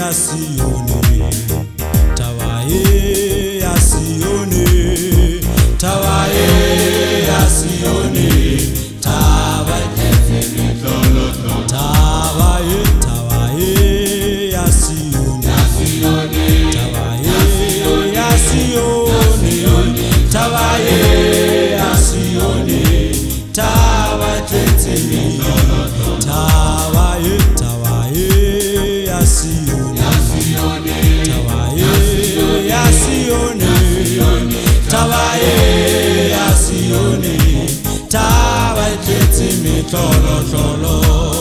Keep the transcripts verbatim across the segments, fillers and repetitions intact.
Sioni, tawaye ya Sioni, tawaye ya Sioni, tawaye, tawaye, tawaye ya Sioni, tawaye ya Sioni, tawaye ya Sioni, tawaye, tawaye, tawaye ya Sioni. Tawaye ya Sioni, tawaye ya Sioni, tawaye ketimi tolo tolo.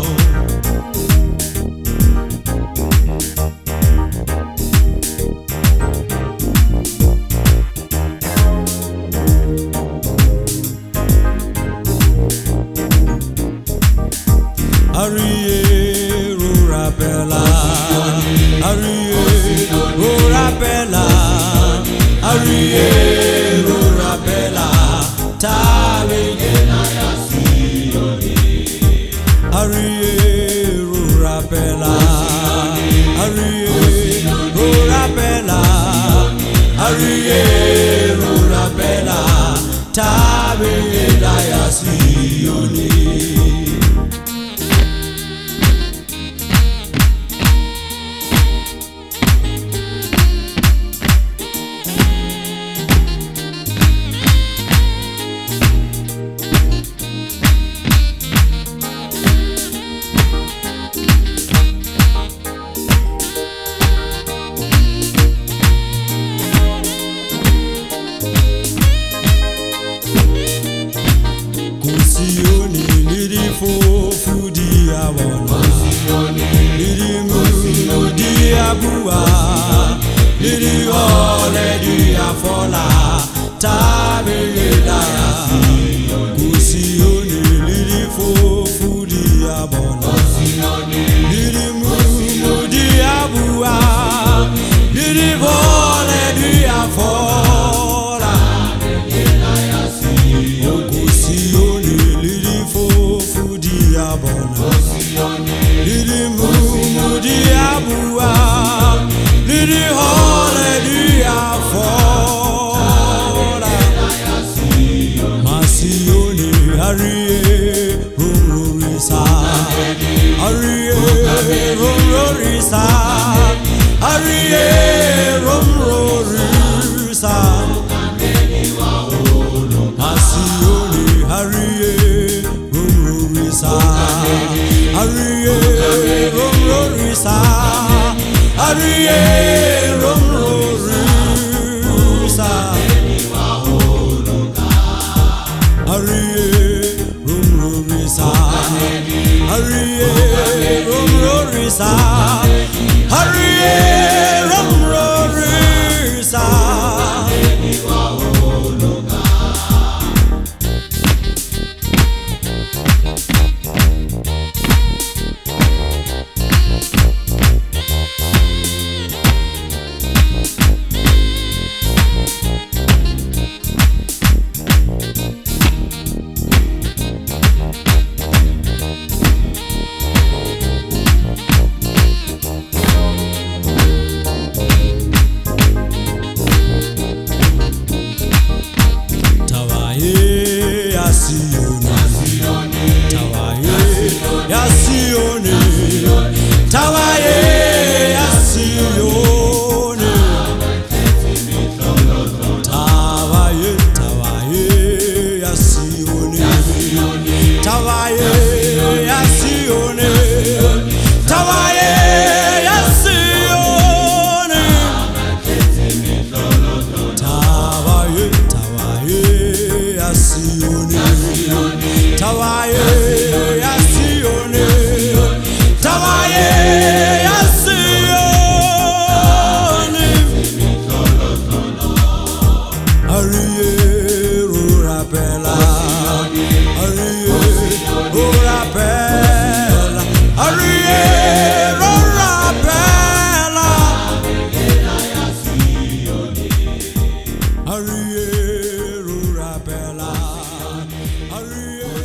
Ariye rura bella, Ariye rura bella, Ariye rura bella, tawaye ya Sioni. Ariye rura bella, Ariye rura bella, Ariye rura bella, tawaye ya Sioni. Sioni lidi fofu di awona, lidi mu di abua, lidi ole di afola, tabe da ya. Sioni lidi fofu di awona, lidi mu di abua, lidi ole di afola. Lidi mu di abua, lidi hallelujah fola. Masioni Ariye rumrurisa, Ariye rumrurisa, Ariye rumrurisa. Masioni Ariye rumrurisa, Ariye rumrurisa, Ariye rumrurisa, Ariye rumrurisa, Ariye rumrurisa, Ariye rumrurisa. Ya Sioni, tawaye ya Sioni, tawaye, tawaye ya Sioni, tawaye ya Sioni, tawaye ya Sioni, tawaye, tawaye ya Sioni, tawaye ya Sioni, tawaye ya Sioni. Ariye rura bella, Ariye rura bella, Ariye rura bella, Ariye rura bella, Ariye